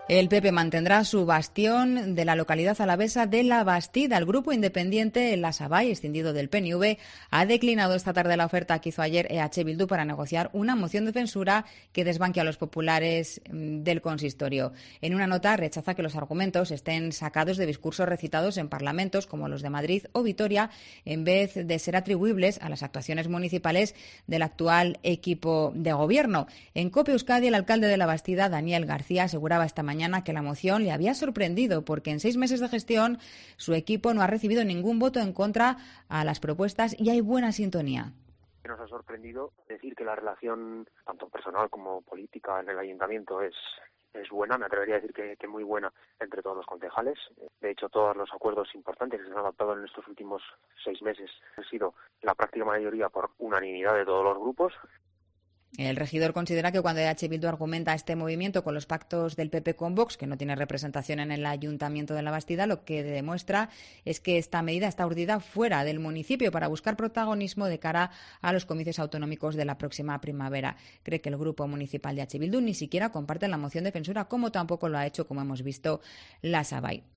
El PP mantendrá su bastión de la localidad alavesa de La Bastida. El grupo independiente La Savall, escindido del PNV, ha declinado esta tarde la oferta que hizo ayer EH Bildu para negociar una moción de censura que desbanque a los populares del consistorio. En una nota rechaza que los argumentos estén sacados de discursos recitados en parlamentos como los de Madrid o Vitoria, en vez de ser atribuibles a las actuaciones municipales del actual equipo de gobierno. En COPE Euskadi, el alcalde de La Bastida, Daniel García, aseguraba esta mañana que la moción le había sorprendido porque en 6 meses de gestión su equipo no ha recibido ningún voto en contra a las propuestas y hay buena sintonía. Nos ha sorprendido decir que la relación, tanto personal como política, en el ayuntamiento es buena, me atrevería a decir que muy buena entre todos los concejales. De hecho, todos los acuerdos importantes que se han adoptado en estos últimos 6 meses han sido la práctica mayoría por unanimidad de todos los grupos. El regidor considera que cuando EH Bildu argumenta este movimiento con los pactos del PP con Vox, que no tiene representación en el Ayuntamiento de La Bastida, lo que demuestra es que esta medida está urdida fuera del municipio para buscar protagonismo de cara a los comicios autonómicos de la próxima primavera. Cree que el grupo municipal de EH Bildu ni siquiera comparte la moción de censura, como tampoco lo ha hecho, como hemos visto, La Savall.